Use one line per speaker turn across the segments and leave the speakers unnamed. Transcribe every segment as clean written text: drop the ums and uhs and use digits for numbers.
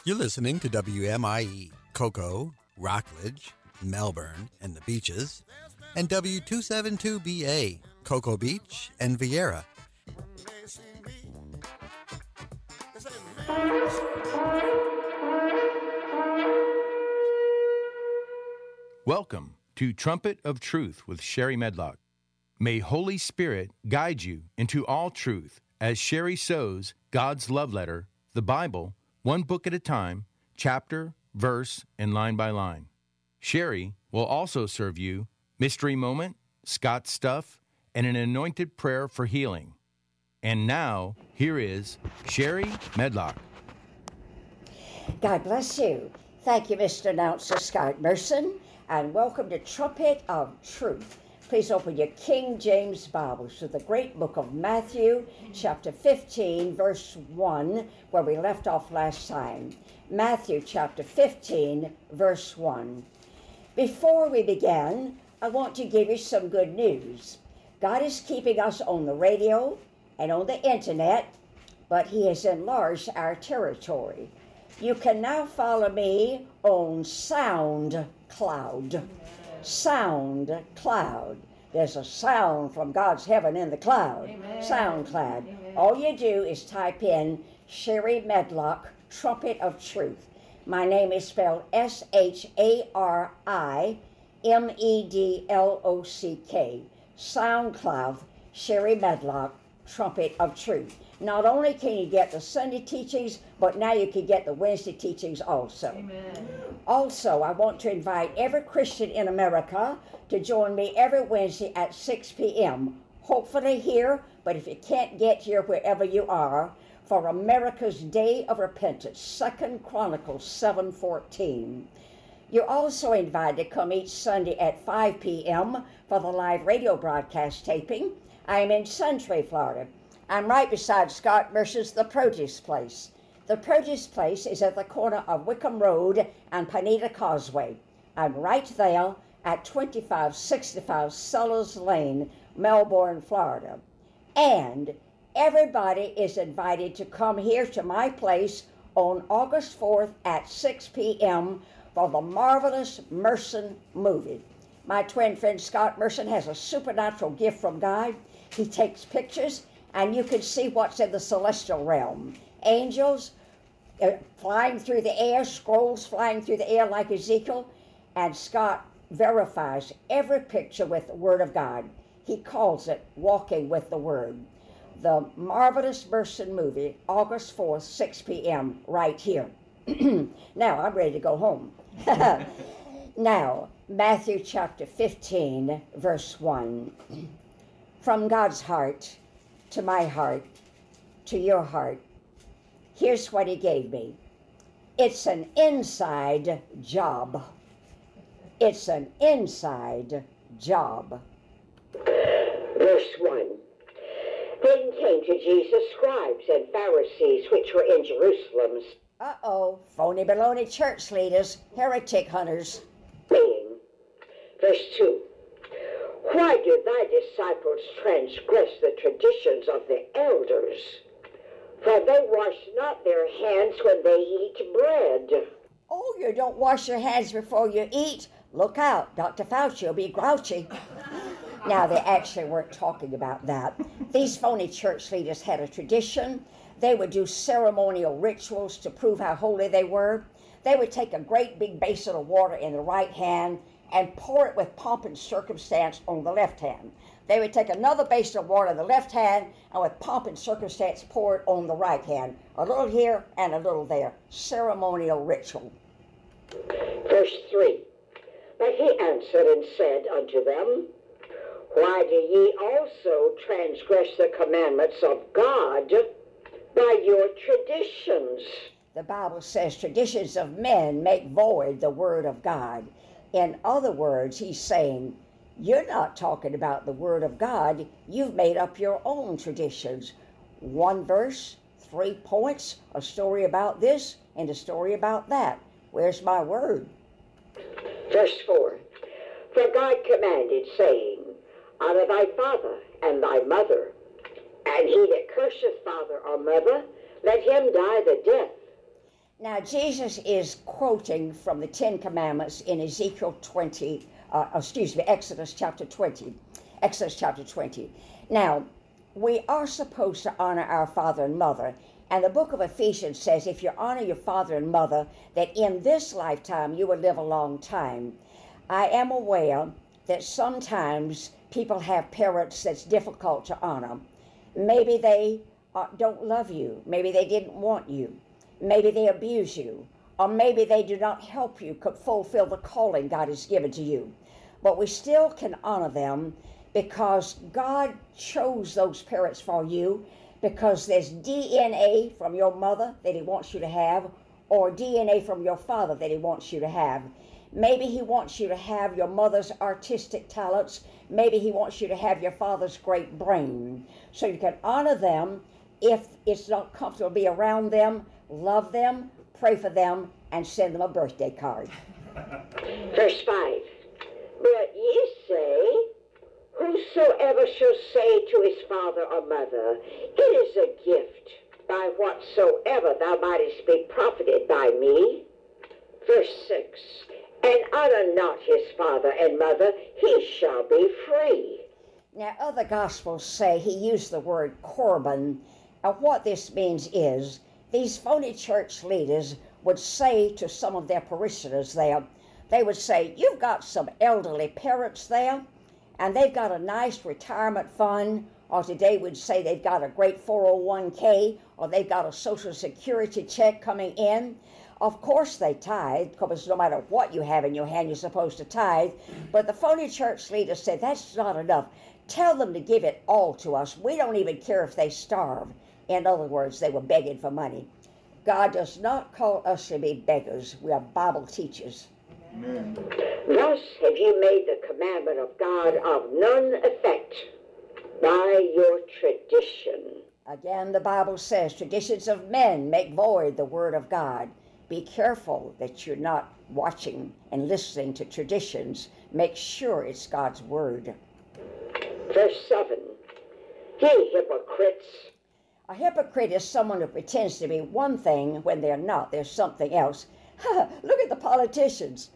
You're listening to WMIE, Cocoa, Rockledge, Melbourne, and the Beaches, and W272BA, Cocoa Beach and Vieira.
Welcome to Trumpet of Truth with Sherry Medlock. May Holy Spirit guide you into all truth as Sherry sows God's love letter, the Bible, one book at a time, chapter, verse, and line by line. Sherry will also serve you Mystery Moment, Scott Stuff, and an anointed prayer for healing. And now, here is Sherry Medlock.
God bless you. Thank you, Mr. Announcer Scott Merson, and welcome to Trumpet of Truth. Please open your King James Bibles to the great book of Matthew, chapter 15, verse 1, where we left off last time. Matthew, chapter 15, verse 1. Before we begin, I want to give you some good news. God is keeping us on the radio and on the internet, but He has enlarged our territory. You can now follow me on SoundCloud. SoundCloud. There's a sound from God's heaven in the cloud. Amen. SoundCloud. Amen. All you do is type in Sherry Medlock, Trumpet of Truth. My name is spelled SHARIMEDLOCK. SoundCloud, Sherry Medlock, Trumpet of Truth. Not only can you get the Sunday teachings, but now you can get the Wednesday teachings also. Amen. Also, I want to invite every Christian in America to join me every Wednesday at 6 p.m. Hopefully here, but if you can't get here wherever you are, for America's Day of Repentance, 2 Chronicles 7:14. You're also invited to come each Sunday at 5 p.m. for the live radio broadcast taping. I am in Suntree, Florida. I'm right beside Scott Merson's The Produce Place. The Produce Place is at the corner of Wickham Road and Pineda Causeway. I'm right there at 2565 Sellers Lane, Melbourne, Florida. And everybody is invited to come here to my place on August 4th at 6 p.m. for the Marvelous Merson movie. My twin friend Scott Merson has a supernatural gift from God. He takes pictures, and you can see what's in the celestial realm. Angels flying through the air, scrolls flying through the air like Ezekiel, and Scott verifies every picture with the Word of God. He calls it Walking with the Word. The Marvelous Merson movie, August 4th, 6 p.m., right here. Now, I'm ready to go home. Now, Matthew chapter 15, verse 1. From God's heart to my heart, to your heart, here's what He gave me. It's an inside job. It's an inside job.
Verse 1. Then came to Jesus scribes and Pharisees which were in Jerusalem.
Uh-oh, phony baloney church leaders, heretic hunters.
Saying, verse 2. Why do thy disciples transgress the traditions of the elders? For they wash not their hands when they eat bread.
Oh, you don't wash your hands before you eat? Look out, Dr. Fauci will be grouchy. Now, they actually weren't talking about that. These phony church leaders had a tradition. They would do ceremonial rituals to prove how holy they were. They would take a great big basin of water in the right hand and pour it with pomp and circumstance on the left hand. They would take another basin of water in the left hand and with pomp and circumstance pour it on the right hand. A little here and a little there. Ceremonial ritual.
Verse 3. But He answered and said unto them, Why do ye also transgress the commandments of God by your traditions?
The Bible says traditions of men make void the word of God. In other words, He's saying, you're not talking about the Word of God. You've made up your own traditions. One verse, 3 points, a story about this and a story about that. Where's my word?
Verse 4. For God commanded, saying, Honor thy father and thy mother, and he that curseth father or mother, let him die the death.
Now, Jesus is quoting from the Ten Commandments in Exodus chapter 20. Exodus chapter 20. Now, we are supposed to honor our father and mother. And the book of Ephesians says if you honor your father and mother, that in this lifetime you will live a long time. I am aware that sometimes people have parents that's difficult to honor. Maybe they don't love you. Maybe they didn't want you. Maybe they abuse you. Or maybe they do not help you fulfill the calling God has given to you. But we still can honor them because God chose those parents for you, because there's DNA from your mother that he wants you to have, or DNA from your father that he wants you to have. Maybe he wants you to have your mother's artistic talents. Maybe he wants you to have your father's great brain. So you can honor them. If it's not comfortable to be around them, love them, pray for them, and send them a birthday card.
Verse 5. But ye say, whosoever shall say to his father or mother, it is a gift, by whatsoever thou mightest be profited by me. Verse 6. And honor not his father and mother, he shall be free.
Now, other Gospels say he used the word Corban. And what this means is, these phony church leaders would say to some of their parishioners there, they would say, you've got some elderly parents there, and they've got a nice retirement fund, or today we'd say they've got a great 401k, or they've got a Social Security check coming in. Of course they tithe, because no matter what you have in your hand, you're supposed to tithe. But the phony church leaders said, that's not enough. Tell them to give it all to us. We don't even care if they starve. In other words, they were begging for money. God does not call us to be beggars. We are Bible teachers.
Amen. Thus have you made the commandment of God of none effect by your tradition.
Again, the Bible says, traditions of men make void the word of God. Be careful that you're not watching and listening to traditions. Make sure it's God's word.
Verse 7. Ye hypocrites.
A hypocrite is someone who pretends to be one thing when they're not. They're something else. Look at the politicians.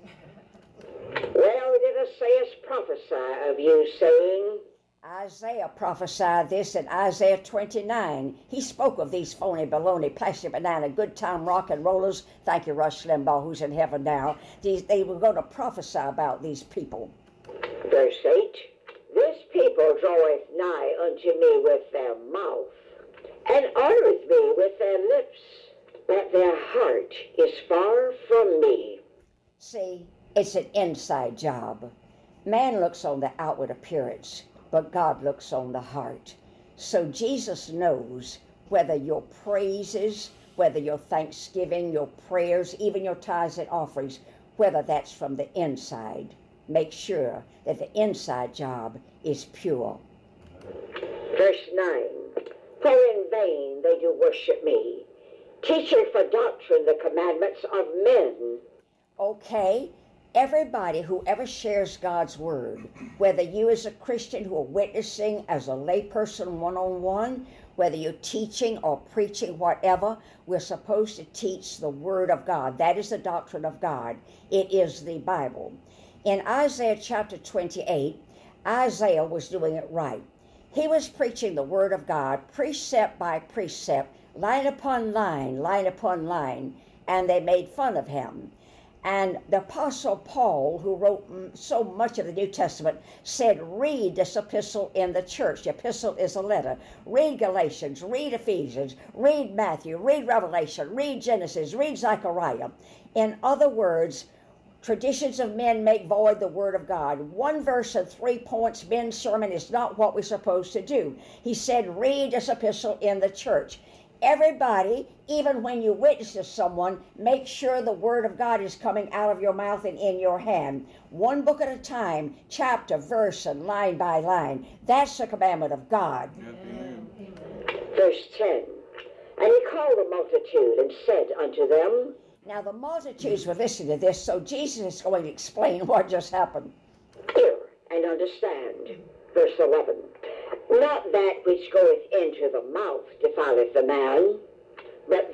Well, did Isaiah prophesy of you, saying?
Isaiah prophesied this in Isaiah 29. He spoke of these phony, baloney, plastic banana, good time rock and rollers. Thank you, Rush Limbaugh, who's in heaven now. They were going to prophesy about these people.
Verse 8. This people draweth nigh unto me with their mouth, and honoreth me with their lips, but their heart is far from me.
See, it's an inside job. Man looks on the outward appearance, but God looks on the heart. So Jesus knows whether your praises, whether your thanksgiving, your prayers, even your tithes and offerings, whether that's from the inside. Make sure that the inside job is pure.
Verse 9. For in vain they do worship me, teaching for doctrine the commandments of men.
Okay, everybody who ever shares God's word, whether you as a Christian who are witnessing as a layperson one-on-one, whether you're teaching or preaching, whatever, we're supposed to teach the word of God. That is the doctrine of God. It is the Bible. In Isaiah chapter 28, Isaiah was doing it right. He was preaching the word of God, precept by precept, line upon line, line upon line, and they made fun of him. And the Apostle Paul, who wrote so much of the New Testament, said, read this epistle in the church. The epistle is a letter. Read Galatians, read Ephesians, read Matthew, read Revelation, read Genesis, read Zechariah. In other words, traditions of men make void the word of God. 1 verse and 3 points, men's sermon is not what we're supposed to do. He said, read this epistle in the church. Everybody, even when you witness to someone, make sure the word of God is coming out of your mouth and in your hand. One book at a time, chapter, verse, and line by line. That's the commandment of God.
Amen. Verse 10. And he called the multitude and said unto them.
Now the multitudes were listening to this, so Jesus is going to explain what just happened.
Hear and understand. Verse 11. Not that which goeth into the mouth defileth the man, but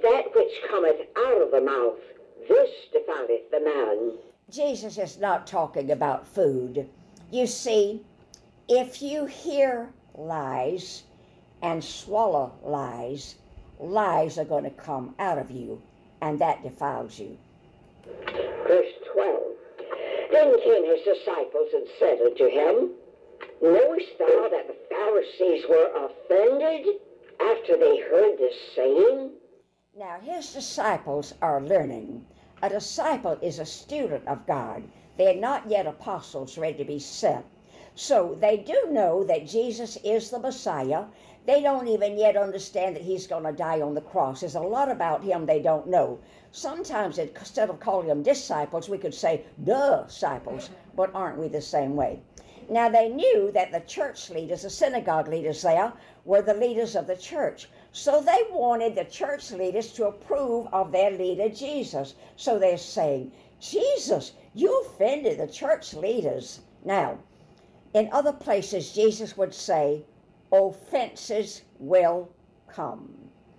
that which cometh out of the mouth, this defileth the man.
Jesus is not talking about food. You see, if you hear lies and swallow lies, lies are going to come out of you, and that defiles you.
Verse 12. Then came his disciples and said unto him, Knowest thou that the Pharisees were offended after they heard this saying?
Now, his disciples are learning. A disciple is a student of God. They are not yet apostles ready to be sent. So they do know that Jesus is the Messiah. They don't even yet understand that he's going to die on the cross. There's a lot about him they don't know. Sometimes instead of calling them disciples, we could say disciples, but aren't we the same way? Now they knew that the church leaders, the synagogue leaders there, were the leaders of the church. So they wanted the church leaders to approve of their leader, Jesus. So they're saying, Jesus, you offended the church leaders. Now, in other places, Jesus would say, offenses will come.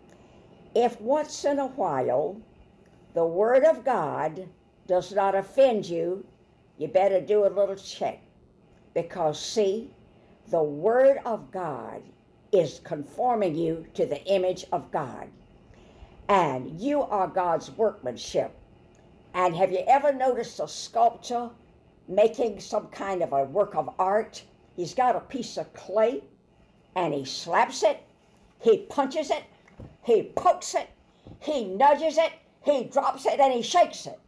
If once in a while the Word of God does not offend you, you better do a little check. Because, see, the Word of God is conforming you to the image of God. And you are God's workmanship. And have you ever noticed a sculptor making some kind of a work of art? He's got a piece of clay, and he slaps it, he punches it, he pokes it, he nudges it, he drops it, and he shakes it.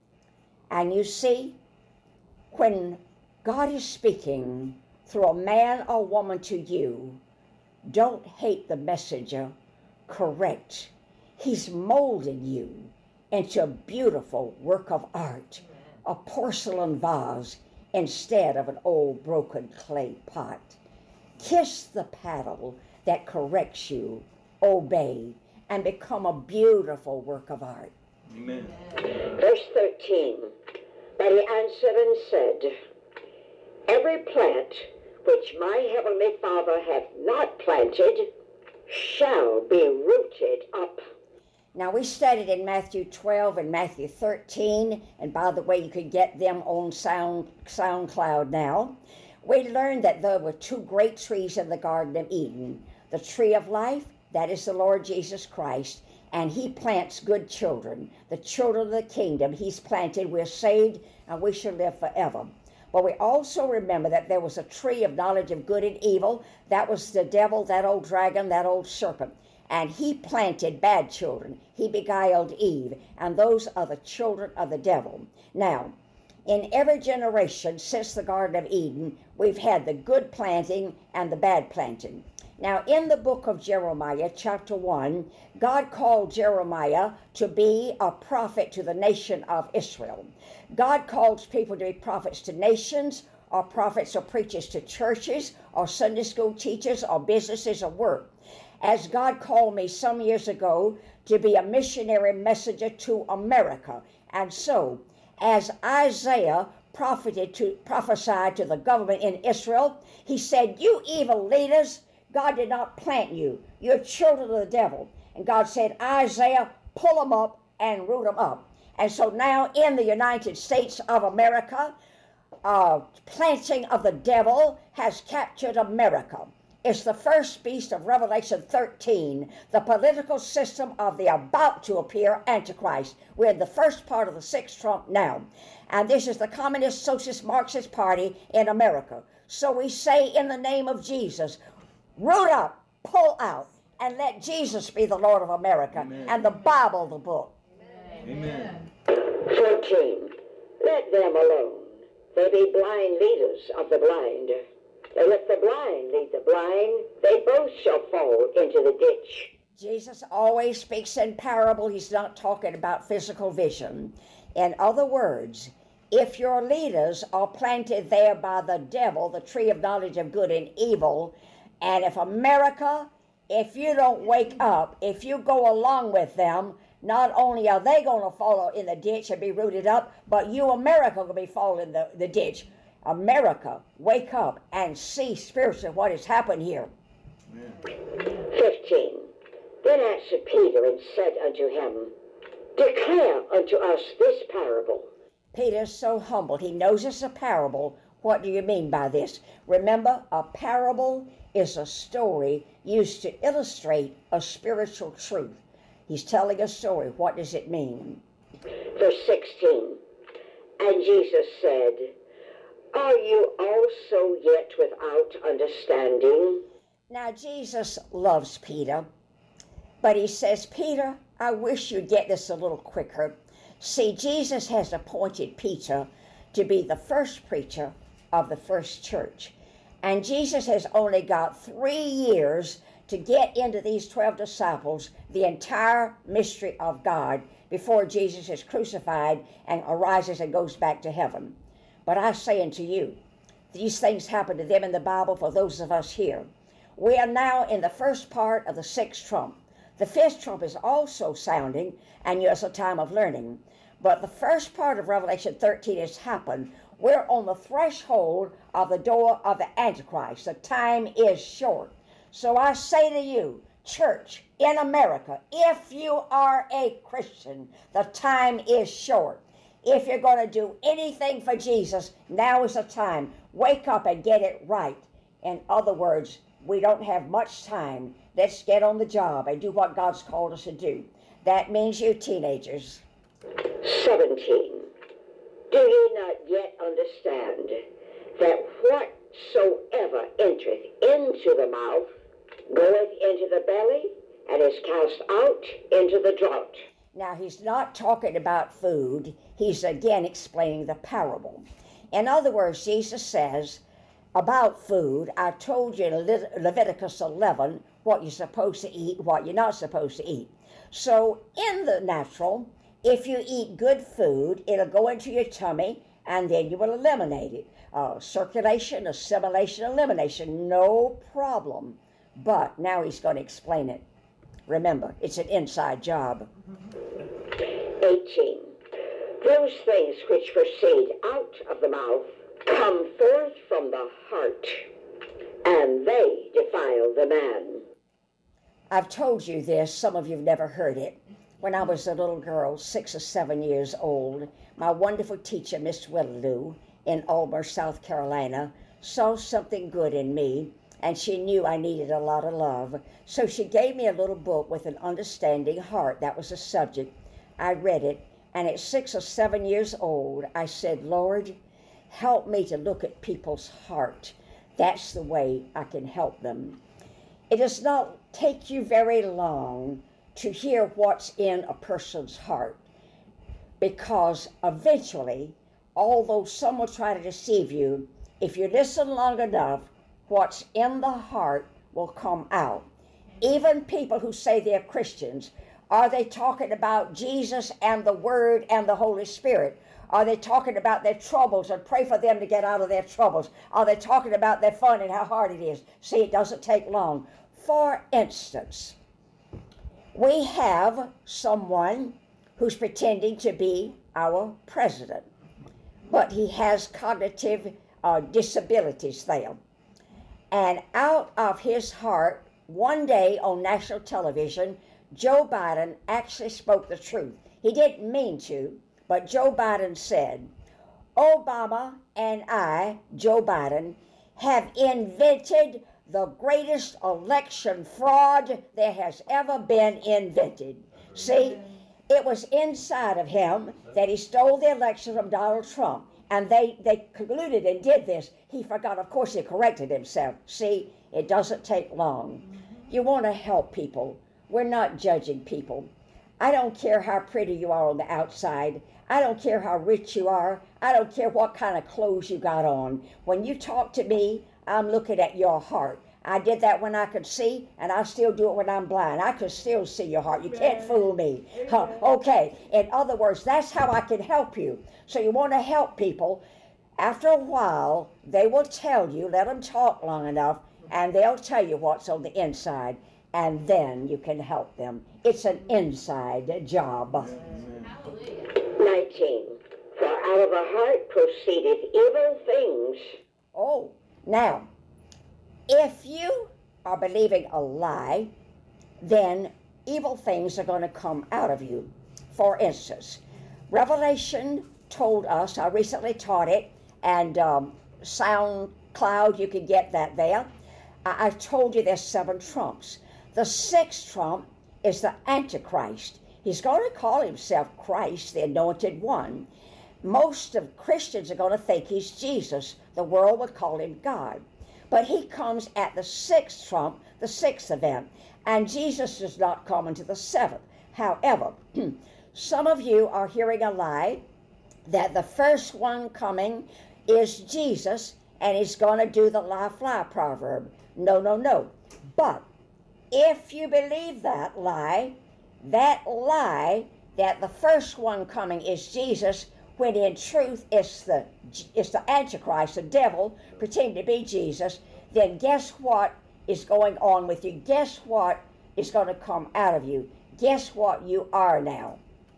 And you see, when God is speaking through a man or woman to you, don't hate the messenger, correct. He's molding you into a beautiful work of art, a porcelain vase instead of an old broken clay pot. Kiss the paddle that corrects you, obey, and become a beautiful work of art.
Amen.
Verse 13. But he answered and said, Every plant which my heavenly Father hath not planted shall be rooted up.
Now, we studied in Matthew 12 and Matthew 13, and by the way, you could get them on SoundCloud now. We learned that there were two great trees in the Garden of Eden. The tree of life, that is the Lord Jesus Christ, and he plants good children. The children of the kingdom he's planted, we're saved, and we shall live forever. But we also remember that there was a tree of knowledge of good and evil. That was the devil, that old dragon, that old serpent. And he planted bad children. He beguiled Eve, and those are the children of the devil. Now, in every generation since the Garden of Eden, we've had the good planting and the bad planting. Now, in the book of Jeremiah, chapter 1, God called Jeremiah to be a prophet to the nation of Israel. God calls people to be prophets to nations, or prophets or preachers to churches, or Sunday school teachers, or businesses, or work. As God called me some years ago to be a missionary messenger to America. And so, as Isaiah prophesied to the government in Israel, he said, you evil leaders, God did not plant you. You're children of the devil. And God said, Isaiah, pull them up and root them up. And so now in the United States of America, planting of the devil has captured America. It's the first beast of Revelation 13, the political system of the about to appear Antichrist. We're in the first part of the sixth trump now. And this is the Communist Socialist Marxist Party in America. So we say in the name of Jesus, root up, pull out, and let Jesus be the Lord of America. Amen. And the Bible the book.
Amen.
14. Let them alone. They be blind leaders of the blind. And if the blind lead the blind, they both shall fall into the ditch.
Jesus always speaks in parable. He's not talking about physical vision. In other words, if your leaders are planted there by the devil, the tree of knowledge of good and evil, and if America, if you don't wake up, if you go along with them, not only are they going to fall in the ditch and be rooted up, but you, America, will be falling in the ditch. America, wake up and see spiritually what has happened here.
Amen. 15. Then answered Peter and said unto him, Declare unto us this parable.
Peter's so humble. He knows it's a parable. What do you mean by this? Remember, a parable is a story used to illustrate a spiritual truth. He's telling a story. What does it mean?
Verse 16, And Jesus said, Are you also yet without understanding?
Now, Jesus loves Peter, but he says, Peter, I wish you'd get this a little quicker. See, Jesus has appointed Peter to be the first preacher of the first church. And Jesus has only got 3 years to get into these 12 disciples the entire mystery of God before Jesus is crucified and arises and goes back to heaven. But I say unto you, these things happen to them in the Bible for those of us here. We are now in the first part of the 6th trump. The 5th trump is also sounding, and it's a time of learning. But the first part of Revelation 13 has happened. We're on the threshold of the door of the Antichrist. The time is short. So I say to you, church in America, if you are a Christian, the time is short. If you're going to do anything for Jesus, now is the time. Wake up and get it right. In other words, we don't have much time. Let's get on the job and do what God's called us to do. That means you teenagers.
17. Do ye not yet understand that whatsoever entereth into the mouth goeth into the belly and is cast out into the draught?
Now, he's not talking about food. He's again explaining the parable. In other words, Jesus says about food, I told you in Leviticus 11 what you're supposed to eat, what you're not supposed to eat. So in the natural, if you eat good food, it'll go into your tummy and then you will eliminate it. Circulation, assimilation, elimination, no problem. But now he's going to explain it. Remember, it's an inside job.
18. Those things which proceed out of the mouth come forth from the heart, and they defile the man.
I've told you this, some of you have never heard it. When I was a little girl, 6 or 7 years old, my wonderful teacher, Miss Willeloo, in Ulmer, South Carolina, saw something good in me, and she knew I needed a lot of love. So she gave me a little book with an understanding heart. That was the subject. I read it, and at 6 or 7 years old, I said, Lord, help me to look at people's heart. That's the way I can help them. It does not take you very long to hear what's in a person's heart, because eventually, although some will try to deceive you, if you listen long enough, what's in the heart will come out. Even people who say they're Christians, are they talking about Jesus and the Word and the Holy Spirit? Are they talking about their troubles and pray for them to get out of their troubles? Are they talking about their fun and how hard it is? See, it doesn't take long. For instance, we have someone who's pretending to be our president, but he has cognitive disabilities there. And out of his heart, one day on national television, Joe Biden actually spoke the truth. He didn't mean to, but Joe Biden said, Obama and I, Joe Biden, have invented the greatest election fraud there has ever been invented. See, it was inside of him that he stole the election from Donald Trump. And they concluded and did this. He forgot. Of course, he corrected himself. See, it doesn't take long. You want to help people. We're not judging people. I don't care how pretty you are on the outside. I don't care how rich you are. I don't care what kind of clothes you got on. When you talk to me, I'm looking at your heart. I did that when I could see, and I still do it when I'm blind. I can still see your heart. You can't fool me. Okay. In other words, that's how I can help you. So you want to help people. After a while, they will tell you, let them talk long enough, and they'll tell you what's on the inside, and then you can help them. It's an inside job.
19. For out of the heart proceedeth evil things.
Oh, now, if you are believing a lie, then evil things are going to come out of you. For instance, Revelation told us, I recently taught it, and SoundCloud, you can get that there. I told you there's 7 trumps. The 6th trump is the Antichrist. He's going to call himself Christ, the Anointed One. Most of Christians are going to think he's Jesus. The world would call him God. But he comes at the 6th trump, the 6th event, and Jesus does not come until the 7th. However, some of you are hearing a lie that the first one coming is Jesus, and he's going to do the lie-fly proverb. No, no, no. But if you believe that lie that the first one coming is Jesus, when in truth it's the Antichrist, the devil, pretending to be Jesus, then guess what is going on with you? Guess what is going to come out of you? Guess what you are now?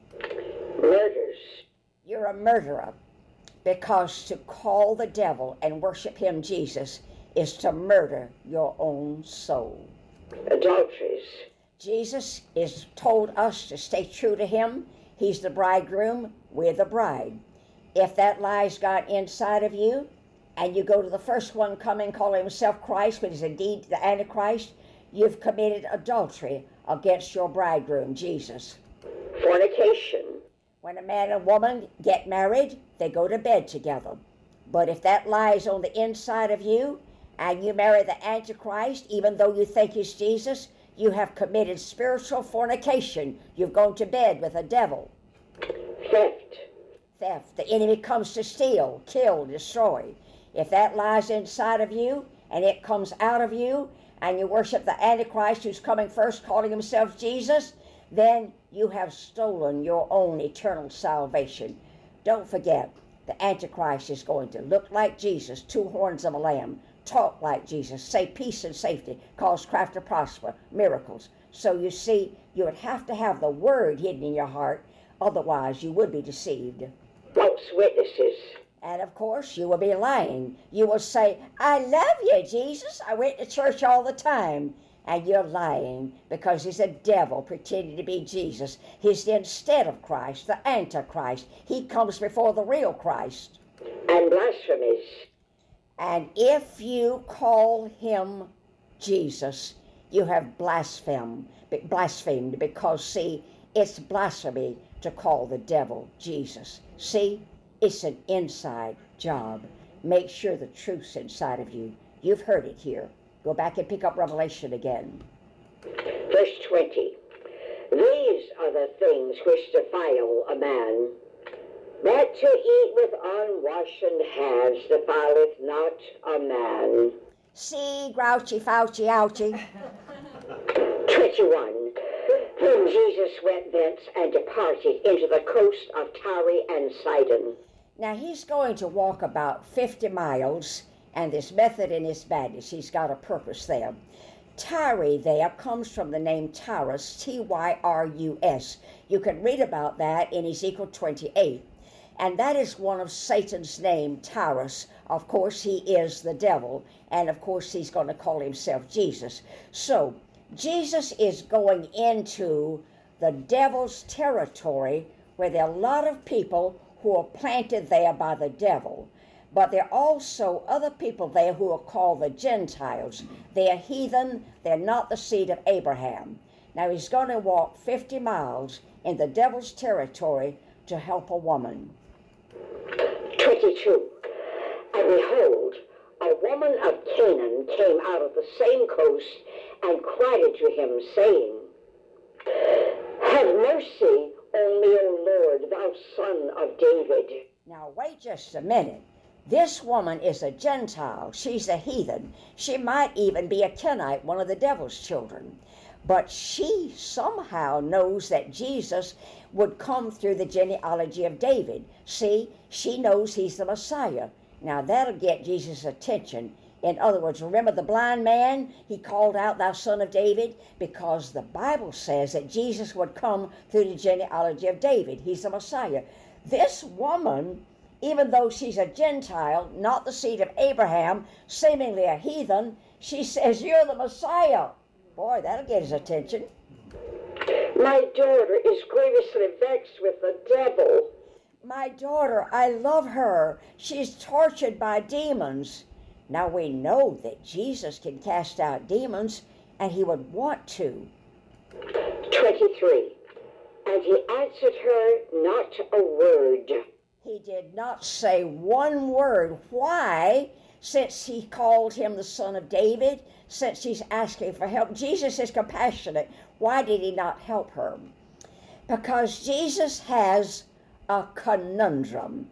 Murders.
You're a murderer, because to call the devil and worship him, Jesus, is to murder your own soul.
Adulteries.
Jesus has told us to stay true to him. He's the bridegroom, we're the bride. If that lie's got inside of you, and you go to the first one coming, calling himself Christ, but is indeed the Antichrist, you've committed adultery against your bridegroom, Jesus.
Fornication.
When a man and woman get married, they go to bed together. But if that lie is on the inside of you, and you marry the Antichrist, even though you think he's Jesus, you have committed spiritual fornication. You've gone to bed with a devil.
Theft.
Theft. The enemy comes to steal, kill, destroy. If that lies inside of you, and it comes out of you, and you worship the Antichrist who's coming first, calling himself Jesus, then you have stolen your own eternal salvation. Don't forget, the Antichrist is going to look like Jesus, 2 horns of a lamb, talk like Jesus, say peace and safety, cause craft to prosper, miracles. So you see, you would have to have the word hidden in your heart, otherwise you would be deceived.
False witnesses.
And of course, you will be lying. You will say, I love you, Jesus. I went to church all the time. And you're lying, because he's a devil pretending to be Jesus. He's the instead of Christ, the Antichrist. He comes before the real Christ.
And blasphemies.
And if you call him Jesus, you have blasphemed, because, see, it's blasphemy to call the devil Jesus. See, it's an inside job. Make sure the truth's inside of you. You've heard it here. Go back and pick up Revelation again.
Verse 20. These are the things which defile a man, that to eat with unwashed hands defileth not a man.
See, grouchy, fouchy, ouchy.
21. Then Jesus went thence and departed into the coast of Tyre and Sidon.
Now he's going to walk about 50 miles, and this method in his madness, he's got a purpose there. Tyre there comes from the name Tyrus, Tyrus. You can read about that in Ezekiel 28. And that is one of Satan's name, Tyrus. Of course, he is the devil, and of course, he's going to call himself Jesus. So, Jesus is going into the devil's territory, where there are a lot of people who are planted there by the devil. But there are also other people there who are called the Gentiles. They are heathen. They're not the seed of Abraham. Now he's going to walk 50 miles in the devil's territory to help a woman.
22. And behold, a woman of Canaan came out of the same coast and cried unto him, saying, Have mercy on me, O Lord, thou son of David.
Now wait just a minute. This woman is a Gentile. She's a heathen. She might even be a Kenite, one of the devil's children. But she somehow knows that Jesus would come through the genealogy of David. See, she knows he's the Messiah. Now that'll get Jesus' attention. In other words, remember the blind man? He called out, Thou son of David, because the Bible says that Jesus would come through the genealogy of David. He's the Messiah. This woman, even though she's a Gentile, not the seed of Abraham, seemingly a heathen, she says, You're the Messiah. Boy, that'll get his attention.
My daughter is grievously vexed with the devil.
My daughter, I love her. She's tortured by demons. Now we know that Jesus can cast out demons, and he would want to.
23. And he answered her not a word.
He did not say one word. Why? Since he called him the Son of David, since he's asking for help. Jesus is compassionate. Why did he not help her? Because Jesus has a conundrum.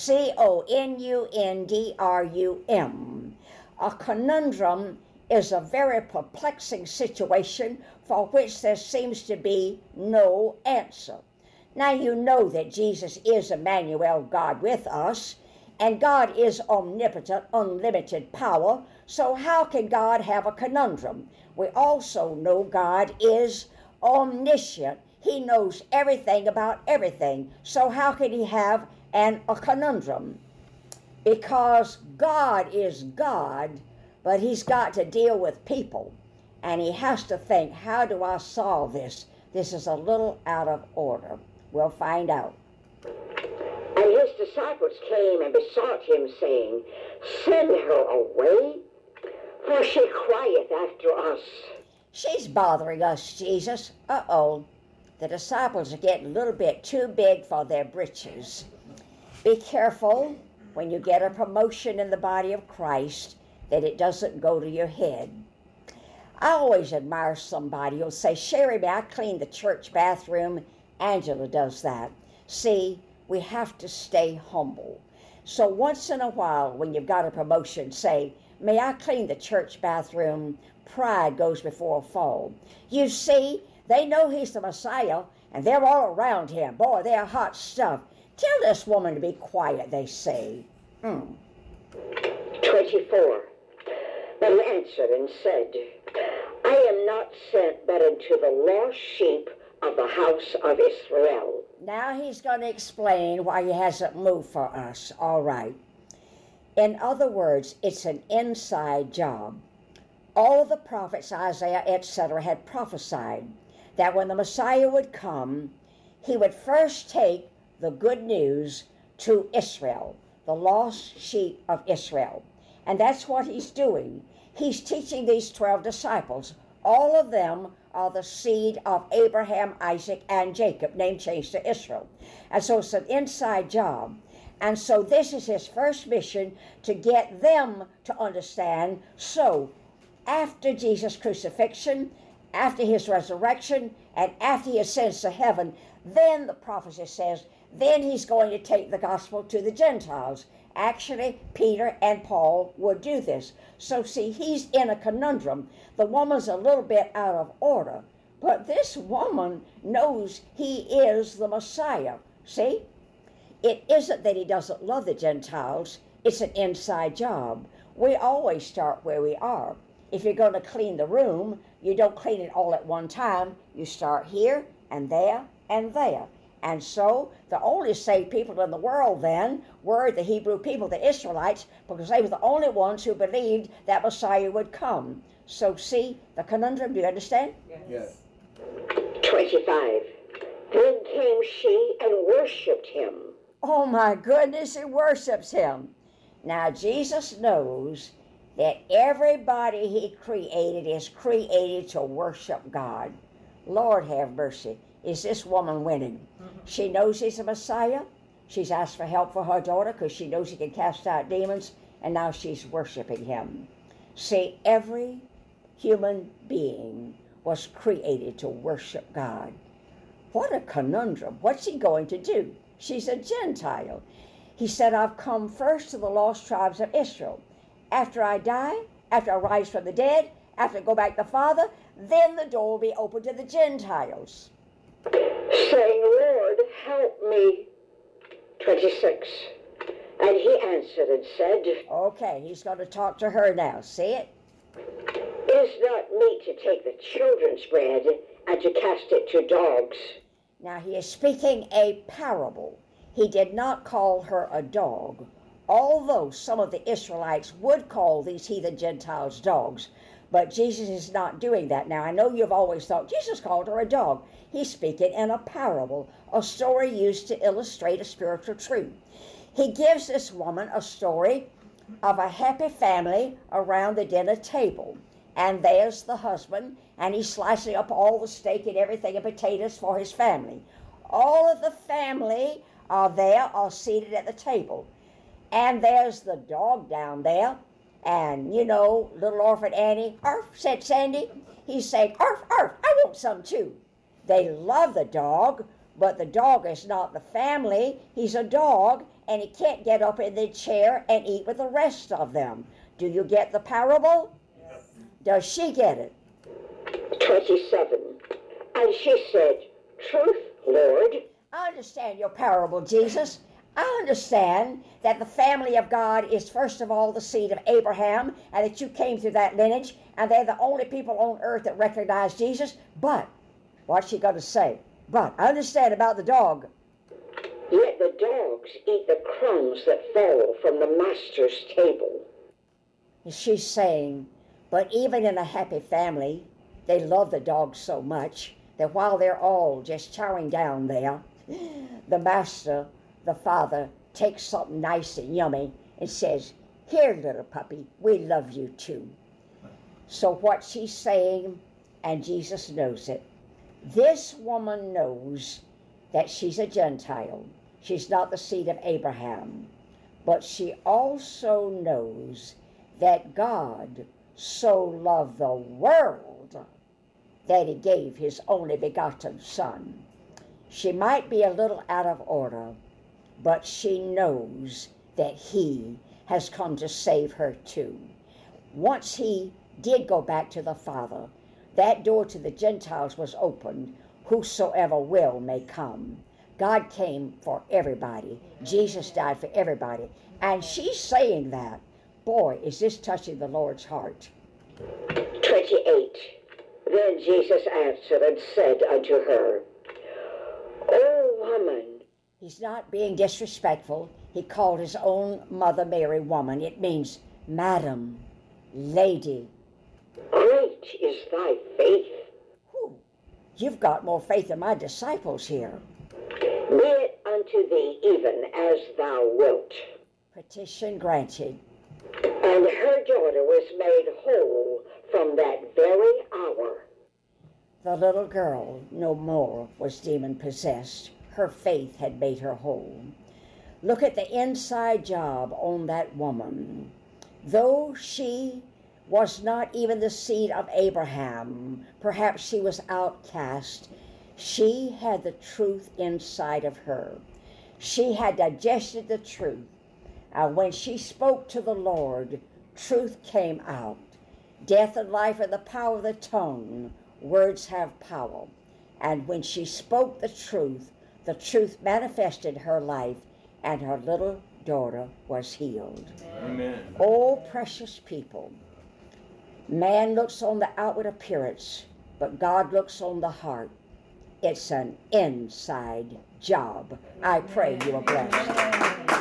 conundrum. A conundrum is a very perplexing situation for which there seems to be no answer. Now you know that Jesus is Emmanuel, God with us, and God is omnipotent, unlimited power, so how can God have a conundrum? We also know God is omniscient. He knows everything about everything, so how can he have a conundrum? Because God is God, but he's got to deal with people, and he has to think, how do I solve this? This is a little out of order. We'll find out.
And his disciples came and besought him, saying, Send her away, for she crieth after us.
She's bothering us, Jesus. Uh-oh. The disciples are getting a little bit too big for their britches. Be careful when you get a promotion in the body of Christ that it doesn't go to your head. I always admire somebody who'll say, Sherry, may I clean the church bathroom? Angela does that. See, we have to stay humble. So once in a while, when you've got a promotion, say, may I clean the church bathroom? Pride goes before a fall. You see, they know he's the Messiah, and they're all around him. Boy, they're hot stuff. Tell this woman to be quiet, they say.
24. But he answered and said, I am not sent but unto the lost sheep of the house of Israel.
Now he's going to explain why he hasn't moved for us. All right. In other words, it's an inside job. All of the prophets, Isaiah, etc., had prophesied that when the Messiah would come, he would first take the good news to Israel, the lost sheep of Israel. And that's what he's doing. He's teaching these 12 disciples. All of them are the seed of Abraham, Isaac, and Jacob, name changed to Israel. And so it's an inside job. And so this is his first mission, to get them to understand. So after Jesus' crucifixion, after his resurrection, and after he ascends to heaven, then the prophecy says, then he's going to take the gospel to the Gentiles. Actually, Peter and Paul would do this. So see, he's in a conundrum. The woman's a little bit out of order, but this woman knows he is the Messiah. See? It isn't that he doesn't love the Gentiles. It's an inside job. We always start where we are. If you're going to clean the room, you don't clean it all at one time. You start here and there and there. And so the only saved people in the world then were the Hebrew people, the Israelites, because they were the only ones who believed that Messiah would come. So see the conundrum, do you understand?
Yes.
25. Then came she and worshipped him.
Oh my goodness, he worships him. Now Jesus knows that everybody he created is created to worship God. Lord have mercy. Is this woman winning? She knows he's a Messiah. She's asked for help for her daughter because she knows he can cast out demons, and now she's worshiping him. See, every human being was created to worship God. What a conundrum. What's he going to do? She's a Gentile. He said, I've come first to the lost tribes of Israel. After I die, after I rise from the dead, after I go back to the Father, then the door will be open to the Gentiles.
Saying, Lord, help me. 26. And he answered and said,
Okay, he's going to talk to her now. See it?
It is not meet to take the children's bread and to cast it to dogs.
Now he is speaking a parable. He did not call her a dog, although some of the Israelites would call these heathen Gentiles dogs. But Jesus is not doing that. Now, I know you've always thought Jesus called her a dog. He's speaking in a parable, a story used to illustrate a spiritual truth. He gives this woman a story of a happy family around the dinner table. And there's the husband, and he's slicing up all the steak and everything and potatoes for his family. All of the family are there, are seated at the table. And there's the dog down there. And, you know, little orphan Annie, "Arf," said Sandy. He's saying, "Arf, arf, I want some too." They love the dog, but the dog is not the family. He's a dog, and he can't get up in the chair and eat with the rest of them. Do you get the parable? Yes. Does she get it?
27. And she said, "Truth, Lord."
I understand your parable, Jesus. I understand that the family of God is first of all the seed of Abraham, and that you came through that lineage, and they're the only people on earth that recognize Jesus. But, what's she going to say? But, I understand about the dog.
"Yet the dogs eat the crumbs that fall from the master's table."
She's saying, but even in a happy family, they love the dog so much that while they're all just chowing down there, the master, the father, takes something nice and yummy and says, "Here, little puppy, we love you too." So what she's saying, and Jesus knows it, this woman knows that she's a Gentile. She's not the seed of Abraham. But she also knows that God so loved the world that he gave his only begotten Son. She might be a little out of order, but she knows that he has come to save her too. Once he did go back to the Father, that door to the Gentiles was opened. Whosoever will may come. God came for everybody. Jesus died for everybody. And she's saying that. Boy, is this touching the Lord's heart.
28. Then Jesus answered and said unto her, "O woman."
He's not being disrespectful. He called his own mother Mary woman. It means madam, lady.
"Great is thy faith."
Whew, you've got more faith than my disciples here.
"Be it unto thee even as thou wilt."
Petition granted.
And her daughter was made whole from that very hour.
The little girl no more was demon-possessed. Her faith had made her whole. Look at the inside job on that woman. Though she was not even the seed of Abraham, perhaps she was outcast, she had the truth inside of her. She had digested the truth. When she spoke to the Lord, truth came out. Death and life are the power of the tongue. Words have power. And when she spoke the truth manifested her life, and her little daughter was healed.
Amen.
Oh, precious people, man looks on the outward appearance, but God looks on the heart. It's an inside job. I pray you are blessed.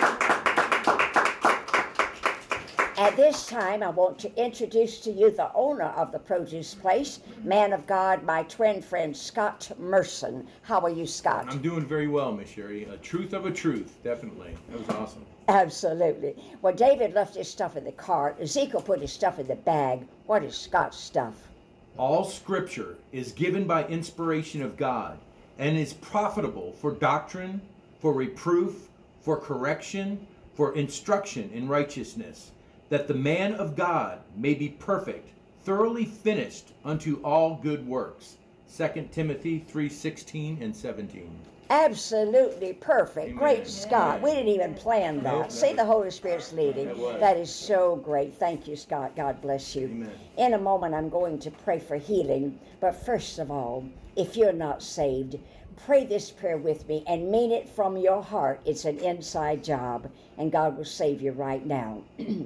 At this time, I want to introduce to you the owner of the produce place, man of God, my twin friend, Scott Merson. How are you, Scott?
I'm doing very well, Miss Sherry. A truth of a truth, definitely. That was awesome.
Absolutely. Well, David left his stuff in the cart. Ezekiel put his stuff in the bag. What is Scott's stuff?
All scripture is given by inspiration of God and is profitable for doctrine, for reproof, for correction, for instruction in righteousness, that the man of God may be perfect, thoroughly finished unto all good works. 2 Timothy 3:16 and 17.
Absolutely perfect.
Amen.
Great Scott. We didn't even plan that.
Nope,
See the Holy Spirit's leading. That is so great. Thank you, Scott. God bless you.
Amen.
In a moment, I'm going to pray for healing. But first of all, if you're not saved, pray this prayer with me and mean it from your heart. It's an inside job, and God will save you right now.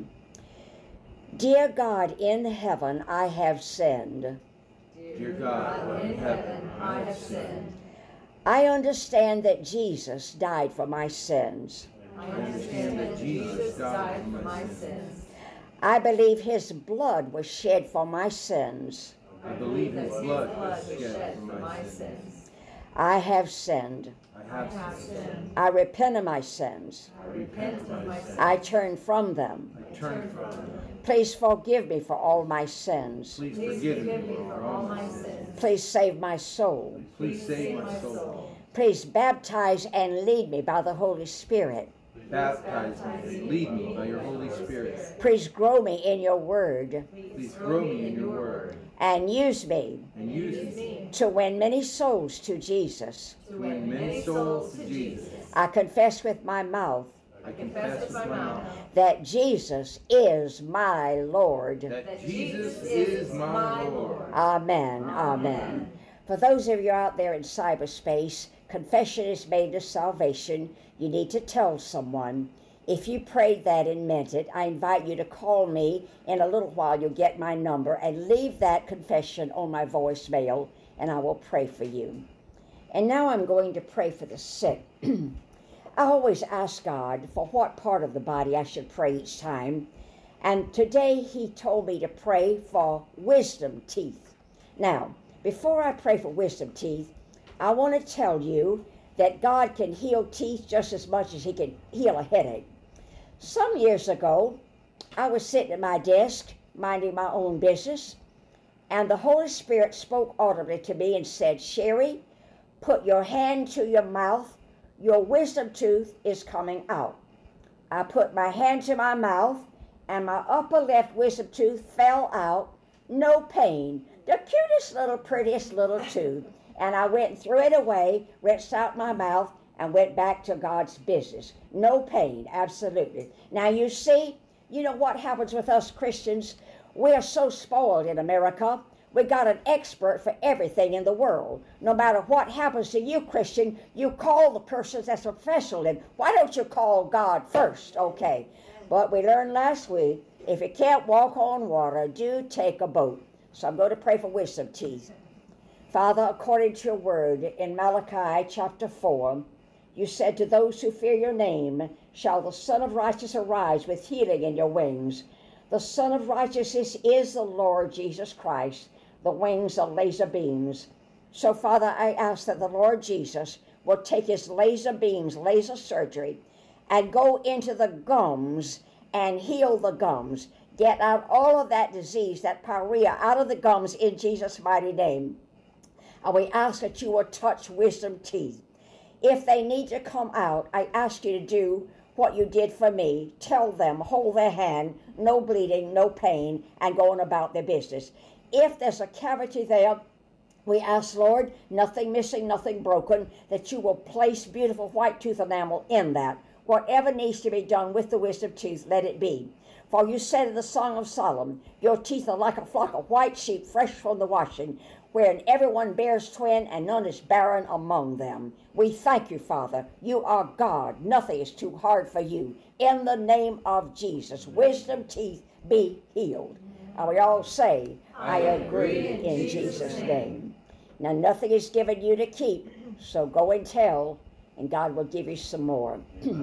Dear God in heaven, I have sinned.
Dear God in heaven, I have sinned.
I understand that Jesus died for my sins.
I understand that Jesus died for my sins.
I believe his blood was shed for my sins.
I believe his blood was shed for my sins.
I have sinned.
I have sinned.
I repent of my sins.
I repent of my sins.
I turn from them.
I turn from them.
Please forgive me for all my sins.
Please forgive me for all my sins.
Please save my soul.
Please save my soul.
Please baptize and lead me by the Holy Spirit.
Baptize me and lead me by your Holy Spirit.
Please grow me in your word.
Please grow me in your word.
And use me to win many souls to Jesus.
To win many souls to Jesus.
I confess with my mouth
I confess with my mouth
that Jesus is my Lord.
that Jesus is my Lord.
Amen. Amen. For those of you out there in cyberspace, confession is made to salvation. You need to tell someone. If you prayed that and meant it, I invite you to call me. In a little while, you'll get my number and leave that confession on my voicemail, and I will pray for you. And now I'm going to pray for the sick. I always ask God for what part of the body I should pray each time. And today he told me to pray for wisdom teeth. Now, before I pray for wisdom teeth, I want to tell you that God can heal teeth just as much as he can heal a headache. Some years ago, I was sitting at my desk, minding my own business, and the Holy Spirit spoke audibly to me and said, Sherry, put your hand to your mouth. Your wisdom tooth is coming out. I put my hand to my mouth, and my upper left wisdom tooth fell out. No pain. The cutest little, prettiest little tooth. And I went and threw it away, rinsed out my mouth, and went back to God's business. No pain, absolutely. Now you see, you know what happens with us Christians? We are so spoiled in America. We got an expert for everything in the world. No matter what happens to you, Christian, you call the person that's a professional. And why don't you call God first? Okay. But we learned last week, if you can't walk on water, do take a boat. So I'm going to pray for wisdom teeth. Father, according to your word in Malachi chapter 4, you said, to those who fear your name shall the Son of Righteousness arise with healing in your wings. The Son of Righteousness is the Lord Jesus Christ. The wings are laser beams. So, Father, I ask that the Lord Jesus will take his laser beams, laser surgery, and go into the gums and heal the gums. Get out all of that disease, that pyorrhea, out of the gums in Jesus' mighty name. And we ask that you will touch wisdom teeth. If they need to come out, I ask you to do what you did for me. Tell them, hold their hand, no bleeding, no pain, and going about their business. If there's a cavity there, we ask, Lord, nothing missing, nothing broken, that you will place beautiful white tooth enamel in that. Whatever needs to be done with the wisdom tooth, let it be. For you said in the Song of Solomon, your teeth are like a flock of white sheep fresh from the washing, wherein everyone bears twin and none is barren among them. We thank you, Father. You are God. Nothing is too hard for you. In the name of Jesus, wisdom teeth be healed. And we all say, I agree in Jesus' name. Now, nothing is given you to keep, so go and tell, and God will give you some more.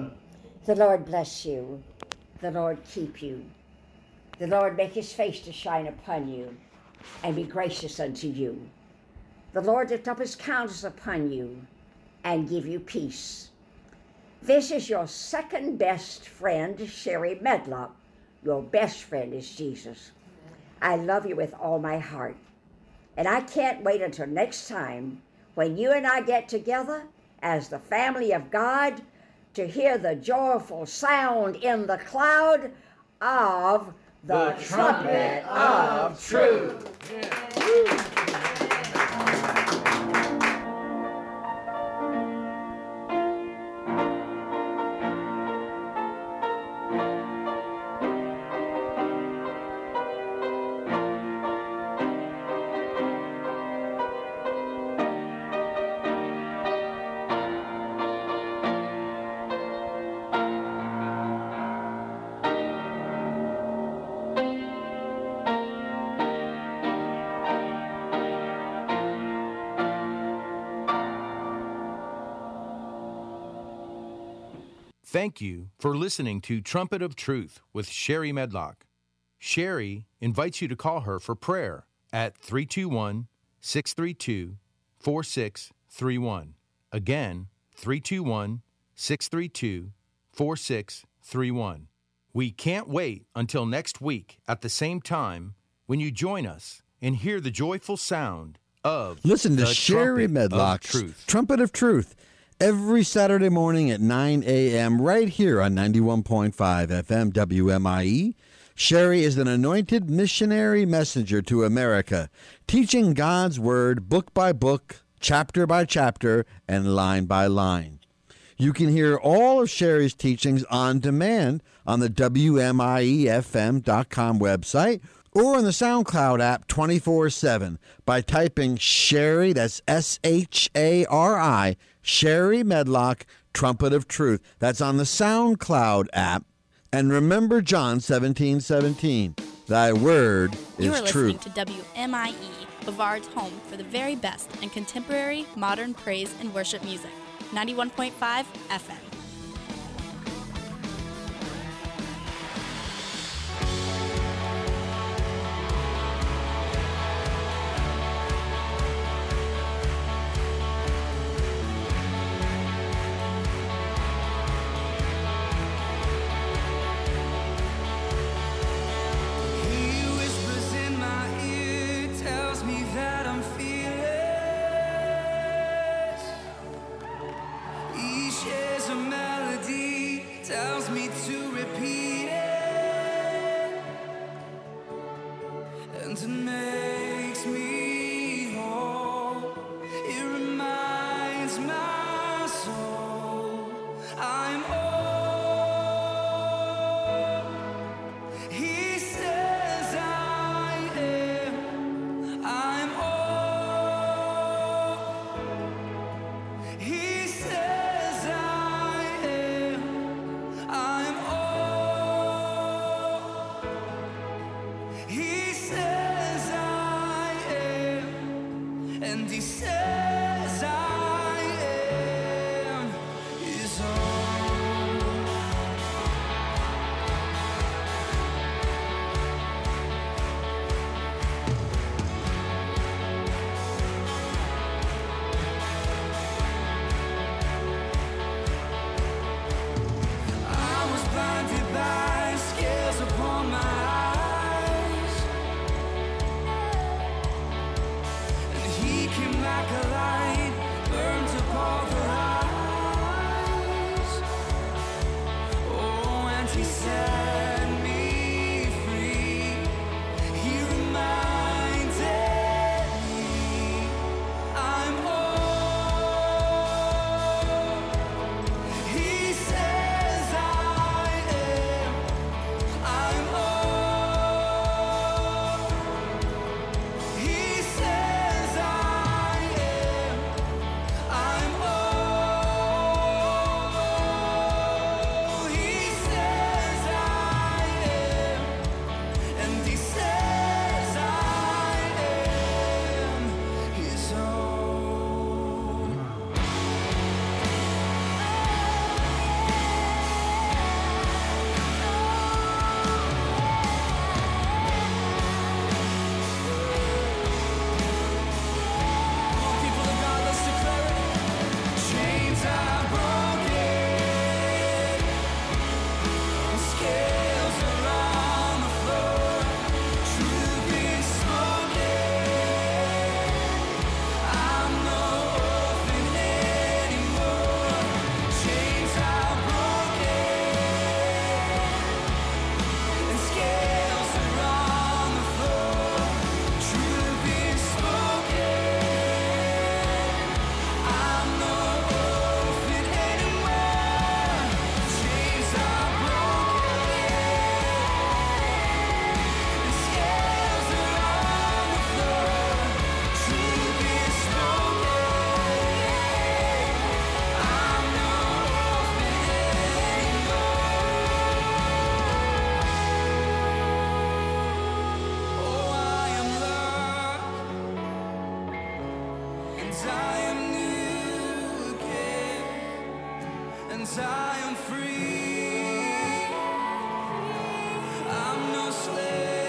The Lord bless you. The Lord keep you. The Lord make his face to shine upon you and be gracious unto you. The Lord lift up his countenance upon you and give you peace. This is your second best friend, Sherry Medlock. Your best friend is Jesus. I love you with all my heart. And I can't wait until next time when you and I get together as the family of God to hear the joyful sound in the cloud of the trumpet of truth.
Thank you for listening to Trumpet of Truth with Sherry Medlock. Sherry invites you to call her for prayer at 321-632-4631. Again, 321-632-4631. We can't wait until next week at the same time when you join us and hear the joyful sound of
Listen to
the
Sherry
Trumpet of
Medlock's
Truth.
Trumpet of Truth every Saturday morning at 9 a.m. right here on 91.5 FM WMIE. Sherry is an anointed missionary messenger to America, teaching God's Word book by book, chapter by chapter, and line by line. You can hear all of Sherry's teachings on demand on the WMIEFM.com website or on the SoundCloud app 24/7 by typing Sherry, that's S-H-A-R-I, Sherry Medlock, Trumpet of Truth. That's on the SoundCloud app. And remember John 17:17, thy word
You
is
are
true.
listening to WMIE, Bavard's home for the very best in contemporary, modern praise and worship music. 91.5 FM.
I am free. I'm no slave.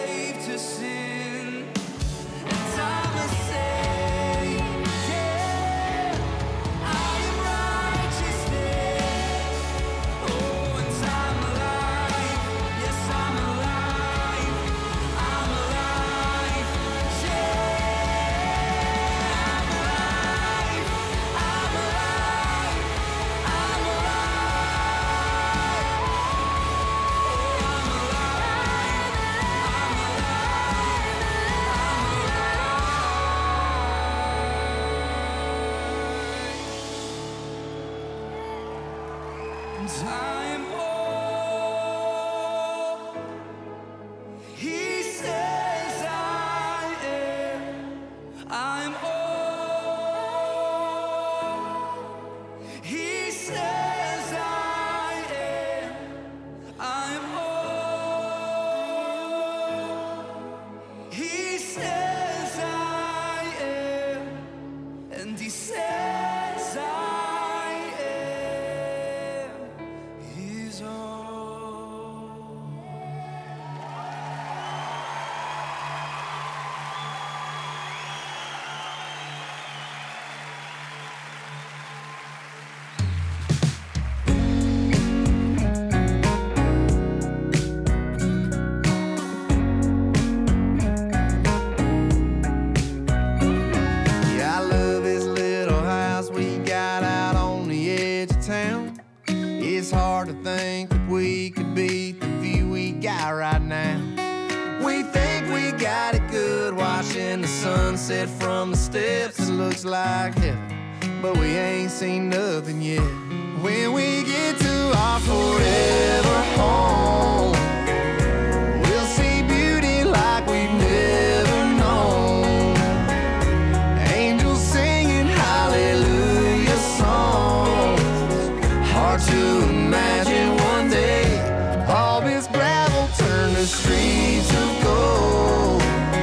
Sunset from the steps, it looks like heaven, but we ain't seen nothing yet. When we get to our forever home, we'll see beauty like we've never known. Angels singing hallelujah songs. Hard to imagine one day all this gravel turn to streets of gold.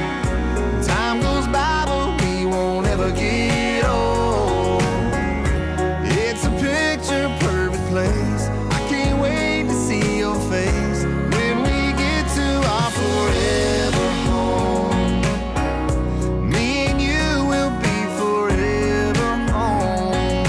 Get old. It's a picture perfect place. I can't wait to see your face when we get to our forever home. Me and you will be forever home.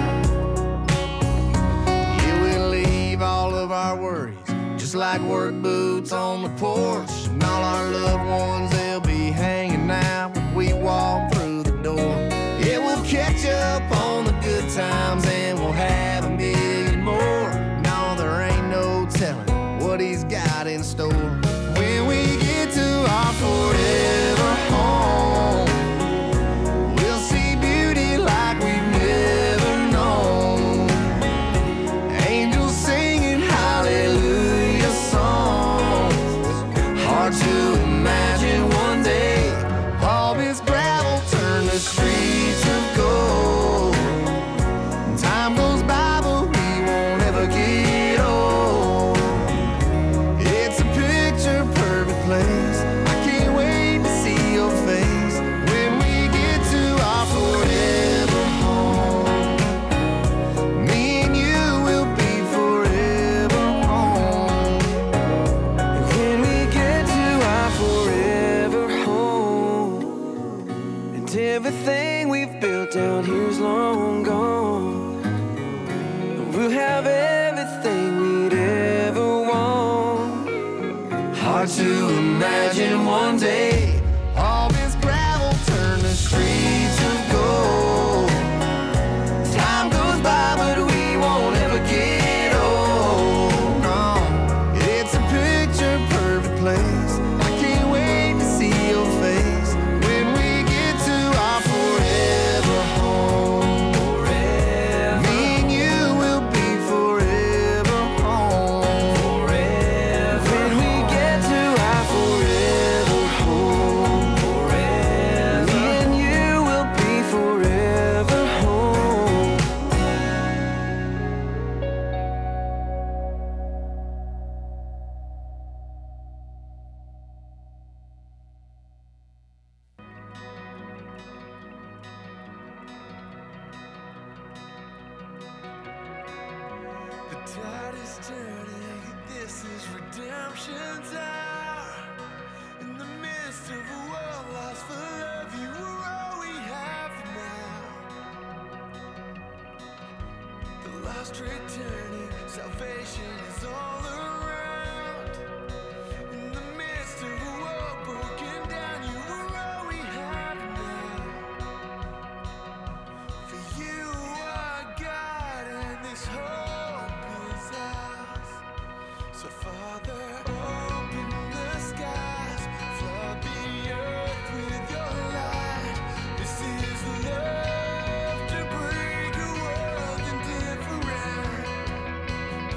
Yeah, we'll leave all of our worries just like work boots on the porch, and all our loved ones, they'll be hanging out when we walk through the door. Yeah, we'll catch up on the good times and we'll have a million more. No, there ain't no telling what he's got in store. When we get to our forever home, we'll see beauty like we've never known. Angels singing hallelujah songs. Hard to imagine one day all this gravel turn to streets of gold. Time goes by, but we won't ever get old. It's a picture perfect place. I can't wait to see your face when we get to our forever home. Me and you will be forever home. And when we get to our forever home, and everything we've built down here's long gone, we'll have everything we'd ever want. Hard to imagine one day all this gravel turn to streets of gold. Time goes by, but we won't ever get old. No, it's a picture perfect place. I can't wait to see your face when we get to our forever home. Forever. Me and you will be forever home. Forever. When we get to our forever home. Forever. Me and you will be forever home.
The tide is turning, this is redemption's hour. In the midst of a world lost for love, you are all we have now. The lost returning, salvation is all around. In the midst of a world broken down, you are all we have now. For you are God and this hope is ours. So Father, open the skies, flood the earth with your light. This is love to bring a world indifferent.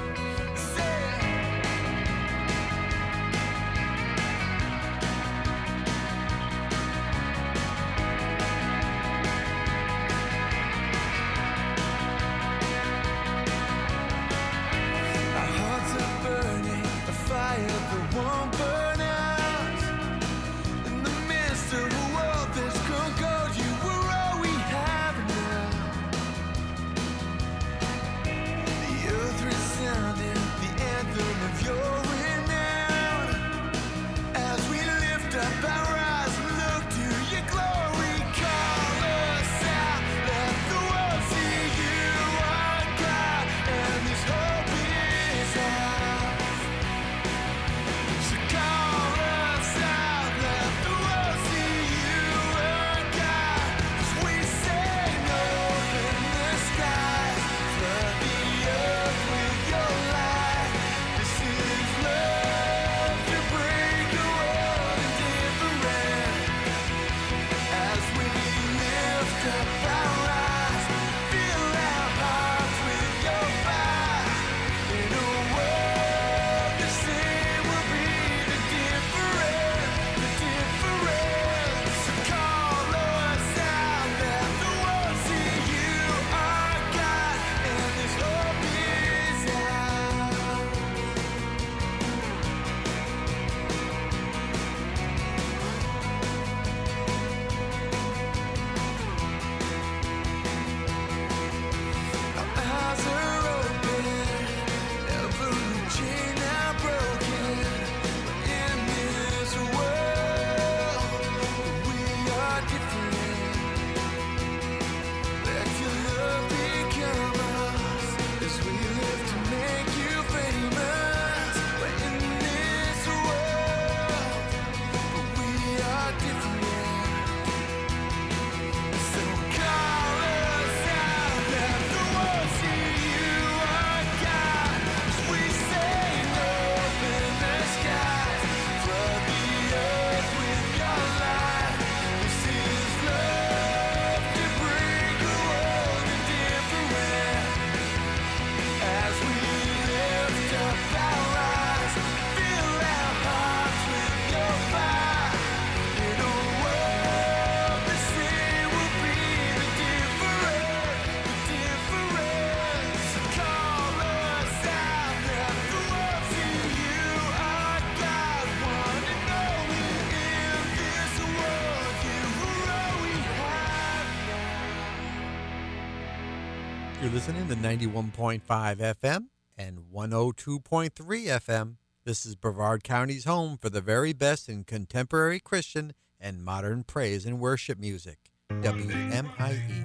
You're listening to 91.5 FM and 102.3 FM. This is Brevard County's home for the very best in contemporary Christian and modern praise and worship music. WMIE.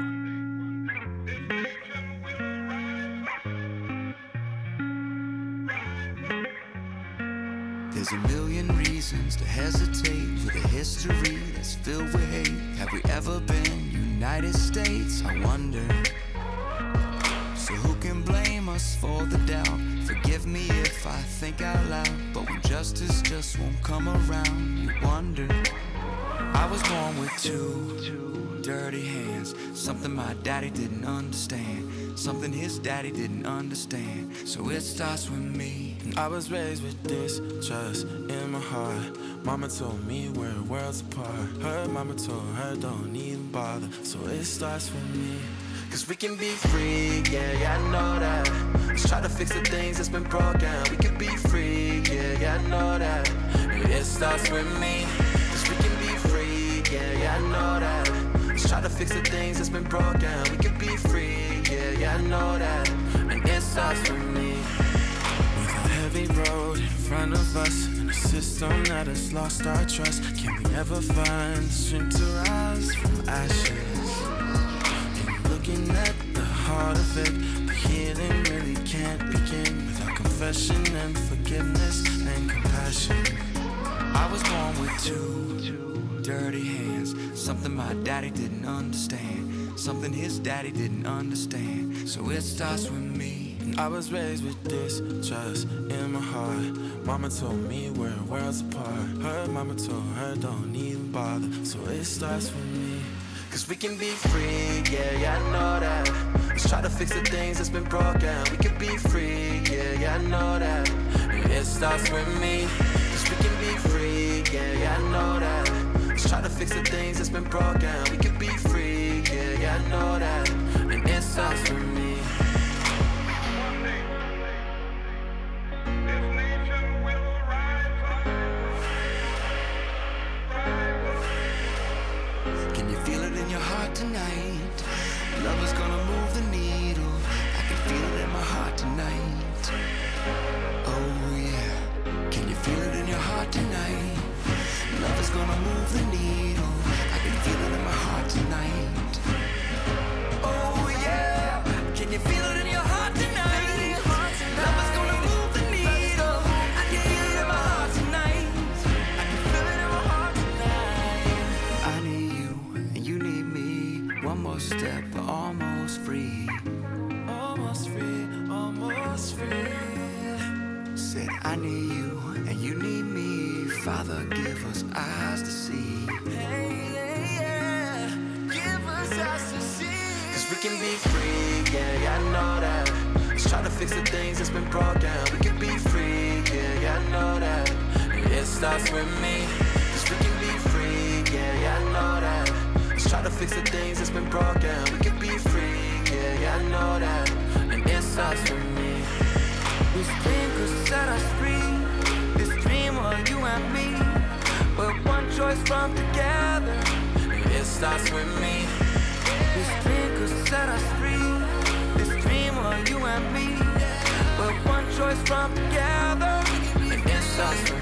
There's a million reasons to hesitate for the history that's filled with hate. Have we ever been United States? I wonder. So who can blame us for the doubt? Forgive me if I think out loud, but when justice just won't come around, you wonder. I was born with two dirty hands, something my daddy didn't understand, something his daddy didn't understand. So it starts with me.
I was raised with this trust in my heart. Mama told me we're worlds apart. Her mama told her don't even bother. So it starts with me. Cause we can be free, yeah, I know that. Let's try to fix the things that's been broken. We can be free, yeah, I know that. It starts with me. Cause we can be free, yeah, I know that. Let's try to fix the things that's been broken. We can be free, yeah, I know that. And it starts with me. Heavy road in front of us, and a system that has lost our trust. Can we ever find the strength to rise from ashes? And looking at the heart of it, the healing really can't begin without confession and forgiveness and compassion. I was born with two dirty hands, something my daddy didn't understand, something his daddy didn't understand. So it starts with me. I was raised with this trust in my heart. Mama told me we're worlds apart. Her mama told her don't even bother. So it starts with me. Cause we can be free, yeah, I know that. Let's try to fix the things that's been broken. We can be free, yeah, I know that. It starts with me. Cause we can be free, yeah, I know that. Let's try to fix the things that's been broken. We can be free, yeah, I know that. And it starts with me. Tonight, love is gonna move the needle. I can feel it in my heart tonight. Oh yeah, can you feel it in your heart tonight? Love is gonna move the needle. I can feel it in my heart tonight. Oh yeah, can you feel it in your heart tonight? Love is gonna move the needle. I can feel it in my heart tonight. I can feel it in my heart tonight. I need you and you need me. One more step, we're almost free. Almost free, almost free. Said I need you and you need me. Father, give us eyes to see. Hey, yeah, give us eyes to see. Cause we can be free, yeah, I know that. Let's try to fix the things that's been broken. We can be free, yeah, I know that. It starts with me. Cause we can be free, yeah, I know that. Let's try to fix the things that's been broken. We can be free, yeah, I know that. And it starts with me. This dream could set us free. This dream of you and me. We're one choice from together. It starts with me. This dream could set us free. This dream of you and me. We're one choice from together. And it starts with me.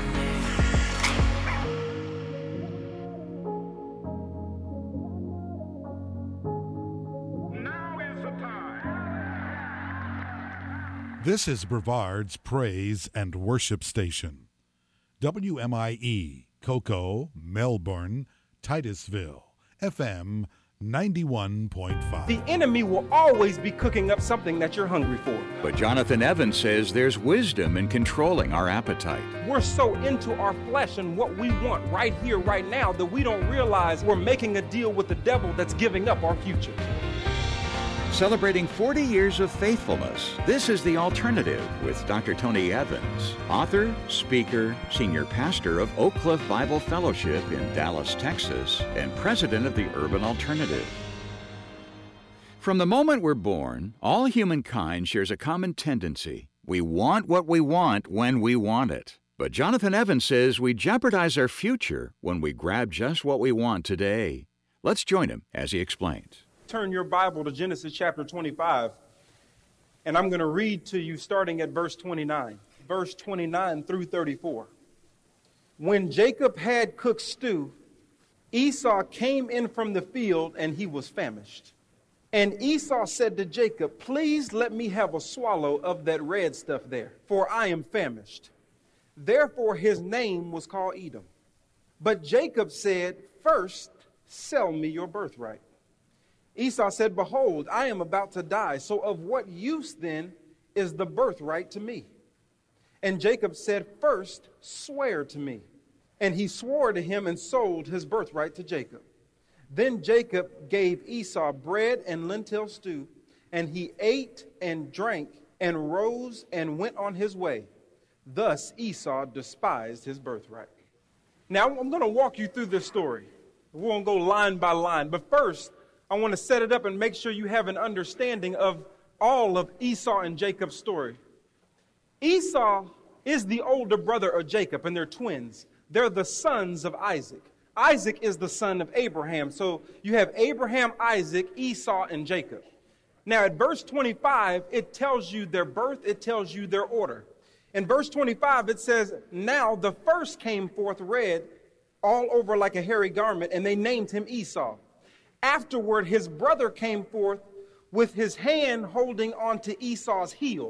This is Brevard's Praise and Worship Station. WMIE, Cocoa, Melbourne, Titusville, FM 91.5.
The enemy will always be cooking up something that you're hungry for.
But Jonathan Evans says there's wisdom in controlling our appetite.
We're so into our flesh and what we want right here, right now, that we don't realize we're making a deal with the devil that's giving up our future.
Celebrating 40 years of faithfulness, this is The Alternative with Dr. Tony Evans, author, speaker, senior pastor of Oak Cliff Bible Fellowship in Dallas, Texas, and president of the Urban Alternative. From the moment we're born, all humankind shares a common tendency. We want what we want when we want it. But Jonathan Evans says we jeopardize our future when we grab just what we want today. Let's join him as he explains.
Turn your Bible to Genesis chapter 25. And I'm going to read to you starting at verse 29. Verse 29 through 34. When Jacob had cooked stew, Esau came in from the field, and he was famished. And Esau said to Jacob, please let me have a swallow of that red stuff there, for I am famished. Therefore his name was called Edom. But Jacob said, first sell me your birthright. Esau said, behold, I am about to die, so of what use then is the birthright to me? And Jacob said, first swear to me. And he swore to him and sold his birthright to Jacob. Then Jacob gave Esau bread and lentil stew, and he ate and drank and rose and went on his way. Thus Esau despised his birthright. Now I'm going to walk you through this story. We won't go line by line, but first I want to set it up and make sure you have an understanding of all of Esau and Jacob's story. Esau is the older brother of Jacob, and they're twins. They're the sons of Isaac. Isaac is the son of Abraham. So you have Abraham, Isaac, Esau, and Jacob. Now at verse 25, it tells you their birth, it tells you their order. In verse 25, it says, now the first came forth red all over like a hairy garment, and they named him Esau. Afterward, his brother came forth with his hand holding on to Esau's heel.